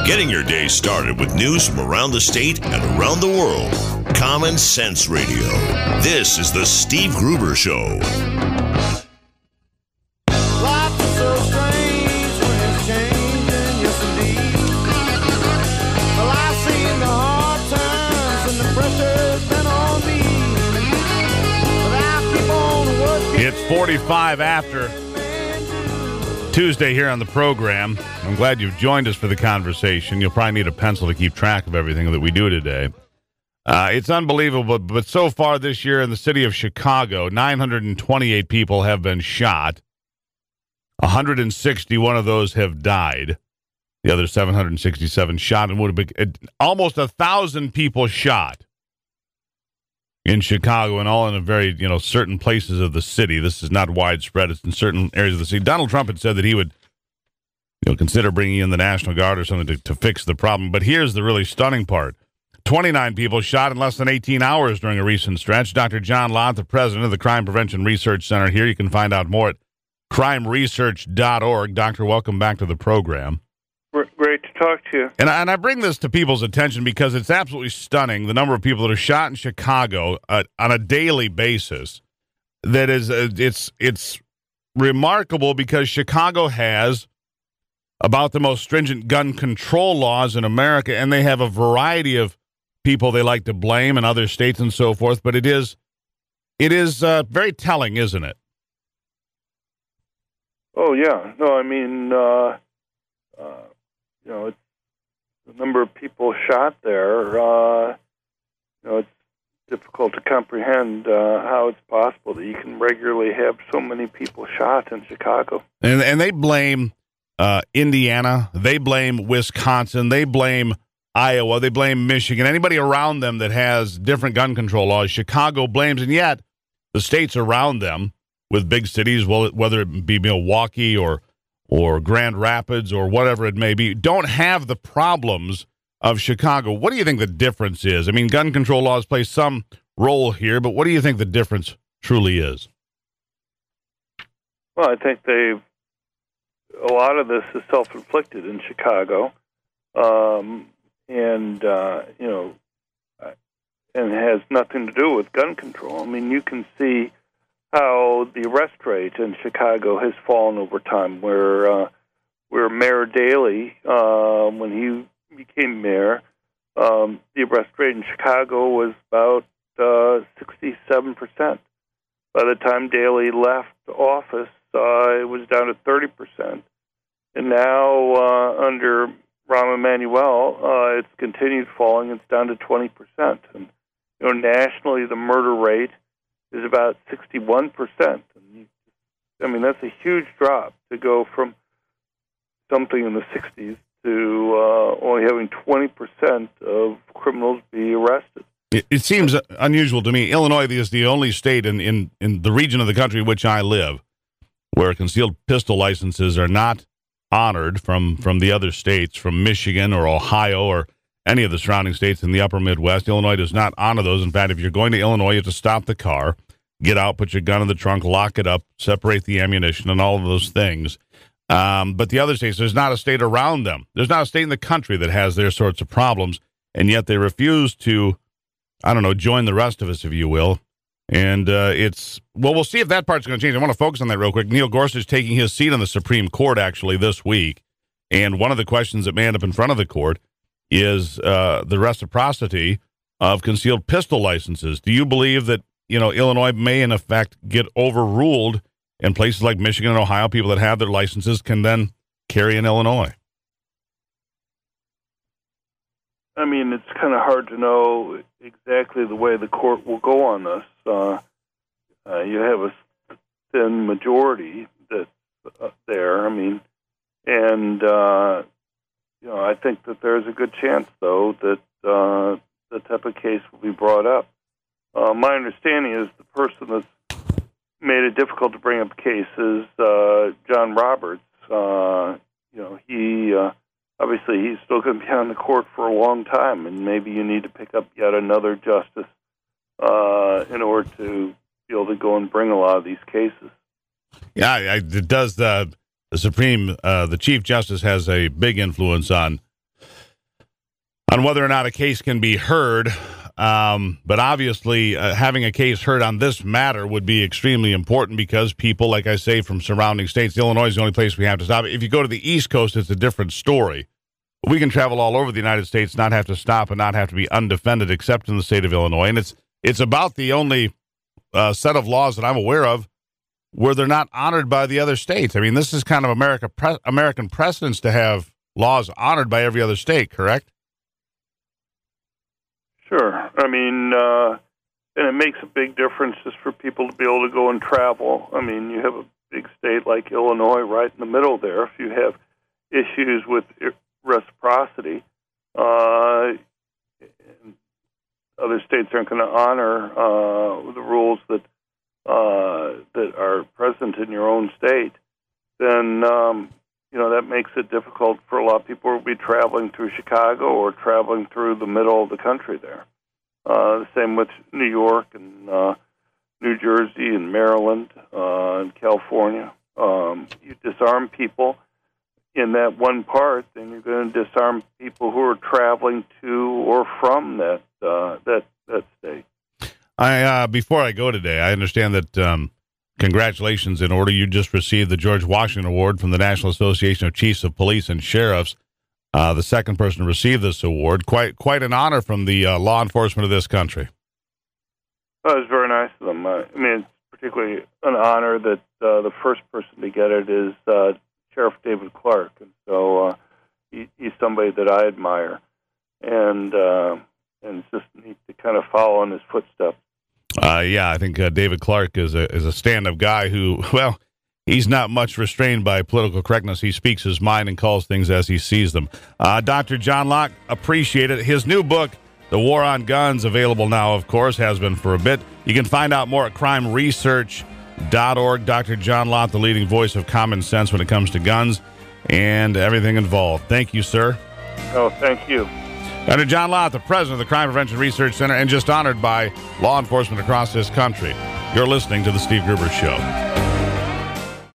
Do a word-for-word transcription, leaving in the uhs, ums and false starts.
Getting your day started with news from around the state and around the world. Common Sense Radio. This is the Steve Gruber Show. Life is so strange when it's changing, yes indeed. Well, I've seen the hard times and the pressure's been on me. But I keep on working. It's forty-five after Tuesday here on the program. I'm glad you've joined us for the conversation. You'll probably need a pencil to keep track of everything that we do today. Uh, it's unbelievable, but so far this year in the city of Chicago, nine hundred twenty-eight people have been shot. one hundred sixty-one of those have died. The other seven hundred sixty-seven shot, and would have been almost a thousand people shot in Chicago, and all in a very, you know, certain places of the city. This is not widespread. It's in certain areas of the city. Donald Trump had said that he would, you know, consider bringing in the National Guard or something to, to fix the problem. But here's the really stunning part. twenty-nine people shot in less than eighteen hours during a recent stretch. Doctor John Lott, the president of the Crime Prevention Research Center here. You can find out more at crime research dot org. Doctor, welcome back to the program. Great to talk to you. And I, and I bring this to people's attention because it's absolutely stunning, the number of people that are shot in Chicago uh, on a daily basis. That is, uh, it's it's remarkable because Chicago has about the most stringent gun control laws in America, and they have a variety of people they like to blame in other states and so forth. But it is it is uh, very telling, isn't it? Oh yeah, no, I mean. Uh, uh, You know, it's the number of people shot there. Uh, you know, it's difficult to comprehend uh, how it's possible that you can regularly have so many people shot in Chicago. And and they blame uh, Indiana, they blame Wisconsin, they blame Iowa, they blame Michigan. Anybody around them that has different gun control laws, Chicago blames, and yet the states around them, with big cities, well, whether it be Milwaukee or or Grand Rapids or whatever it may be, don't have the problems of Chicago. What do you think the difference is? I mean, gun control laws play some role here, but what do you think the difference truly is? Well, I think they've, a lot of this is self-inflicted in Chicago, um, and, uh, you know, and has nothing to do with gun control. I mean, you can see how the arrest rate in Chicago has fallen over time, where uh, where Mayor Daley, uh, when he became mayor, um, the arrest rate in Chicago was about uh, sixty-seven percent. By the time Daley left office, uh, it was down to thirty percent. And now, uh, under Rahm Emanuel, uh, it's continued falling. It's down to twenty percent. And, you know, nationally, the murder rate is about sixty-one percent. I mean, that's a huge drop to go from something in the sixties to uh, only having twenty percent of criminals be arrested. It, it seems unusual to me. Illinois is the only state in, in, in the region of the country in which I live where concealed pistol licenses are not honored from, from the other states, from Michigan or Ohio or any of the surrounding states in the upper Midwest. Illinois does not honor those. In fact, if you're going to Illinois, you have to stop the car, get out, put your gun in the trunk, lock it up, separate the ammunition, and all of those things. Um, but the other states, there's not a state around them. There's not a state in the country that has their sorts of problems, and yet they refuse to, I don't know, join the rest of us, if you will. And uh, it's, well, we'll see if that part's going to change. I want to focus on that real quick. Neil Gorsuch taking his seat on the Supreme Court, actually, this week. And one of the questions that may end up in front of the court is uh, the reciprocity of concealed pistol licenses. Do you believe that, you know, Illinois may, in effect, get overruled in places like Michigan and Ohio? People that have their licenses can then carry in Illinois. I mean, it's kind of hard to know exactly the way the court will go on this. Uh, uh, you have a thin majority that's uh, there. I mean, and uh, you know, I think that there's a good chance, though, that uh, the type of case will be brought up. Uh, my understanding is the person that's made it difficult to bring up cases, uh, John Roberts. Uh, you know, he uh, obviously he's still going to be on the court for a long time, and maybe you need to pick up yet another justice uh, in order to be able to go and bring a lot of these cases. Yeah, I, it does. Uh, the Supreme, uh, the Chief Justice has a big influence on on whether or not a case can be heard. Um, but obviously, uh, having a case heard on this matter would be extremely important because people, like I say, from surrounding states, Illinois is the only place we have to stop. If you go to the East Coast, it's a different story. We can travel all over the United States, not have to stop and not have to be undefended, except in the state of Illinois. And it's it's about the only uh, set of laws that I'm aware of where they're not honored by the other states. I mean, this is kind of America pre- American precedence to have laws honored by every other state, correct? Sure. I mean, uh, and it makes a big difference just for people to be able to go and travel. I mean, you have a big state like Illinois right in the middle there. If you have issues with reciprocity, uh, other states aren't going to honor uh, the rules that uh, that are present in your own state, then um, you know, that makes it difficult for a lot of people who will be traveling through Chicago or traveling through the middle of the country there. Uh, the same with New York and uh, New Jersey and Maryland uh, and California. Um, you disarm people in that one part, then you're going to disarm people who are traveling to or from that uh, that that state. I uh, before I go today, I understand that. Um Congratulations in order. You just received the George Washington Award from the National Association of Chiefs of Police and Sheriffs. Uh, the second person to receive this award. Quite quite an honor from the uh, law enforcement of this country. Well, it was very nice of them. I mean, it's particularly an honor that uh, the first person to get it is uh, Sheriff David Clark. And so uh, he, he's somebody that I admire. And, uh, and it's just neat to kind of follow in his footsteps. Uh, yeah, I think uh, David Clark is a is a stand-up guy who, well, he's not much restrained by political correctness. He speaks his mind and calls things as he sees them. Uh, Doctor John Locke, appreciate it. His new book, The War on Guns, available now, of course, has been for a bit. You can find out more at crime research dot org. Doctor John Locke, the leading voice of common sense when it comes to guns and everything involved. Thank you, sir. Oh, thank you. Doctor John Lott, the president of the Crime Prevention Research Center, and just honored by law enforcement across this country. You're listening to The Steve Gruber Show.